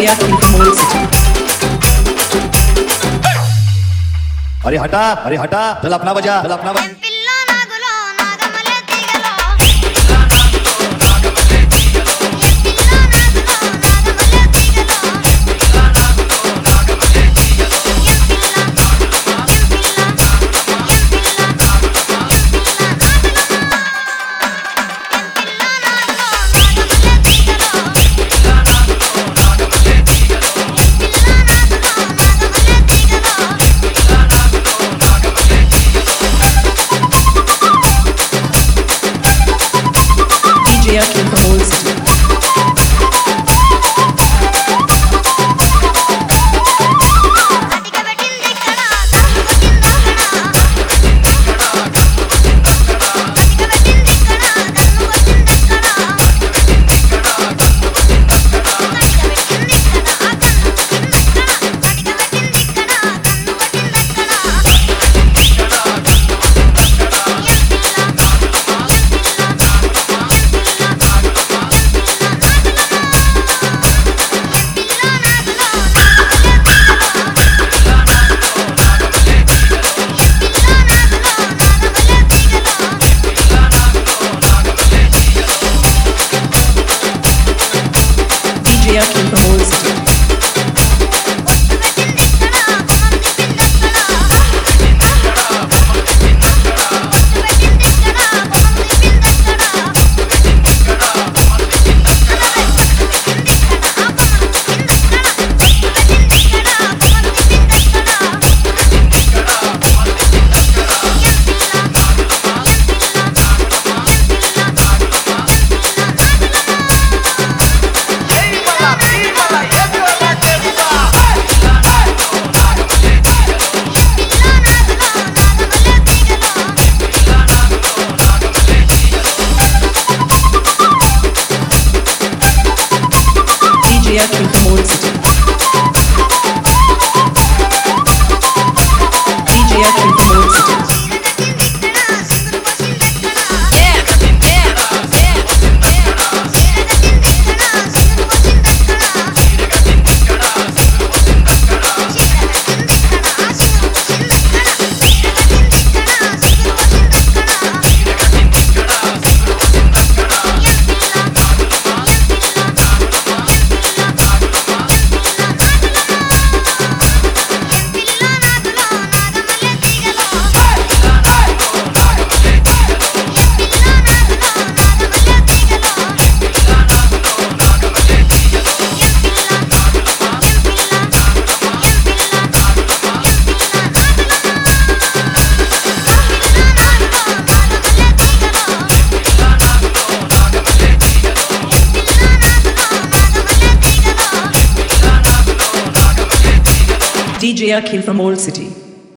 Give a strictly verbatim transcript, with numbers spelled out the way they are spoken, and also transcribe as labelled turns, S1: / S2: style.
S1: Akhil from Old City.
S2: अरे हटा अरे हटा चल अपना बजा चल अपना बजा
S1: Akhil from Old City. Akhil from Old City. Akhil from Old City. D J Akhil from Old City. D J Akhil from Old City.